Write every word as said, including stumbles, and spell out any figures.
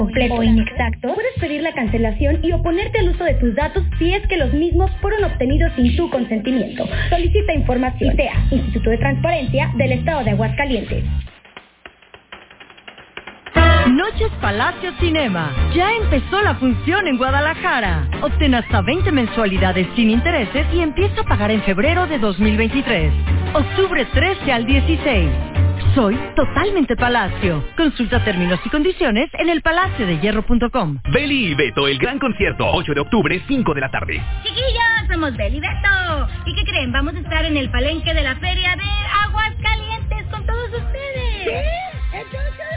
completo o inexacto, puedes pedir la cancelación y oponerte al uso de tus datos si es que los mismos fueron obtenidos sin tu consentimiento. Solicita información. I T E A, Instituto de Transparencia del Estado de Aguascalientes. Noches Palacio Cinema. Ya empezó la función en Guadalajara. Obtén hasta veinte mensualidades sin intereses y empieza a pagar en febrero de dos mil veintitrés. Octubre trece al dieciséis. Soy totalmente Palacio. Consulta términos y condiciones en el palacio de hierro punto com. Beli y Beto, el gran concierto, ocho de octubre, cinco de la tarde. Chiquillos, somos Beli y Beto. ¿Y qué creen? Vamos a estar en el palenque de la Feria de Aguascalientes con todos ustedes. ¿Sí? Entonces...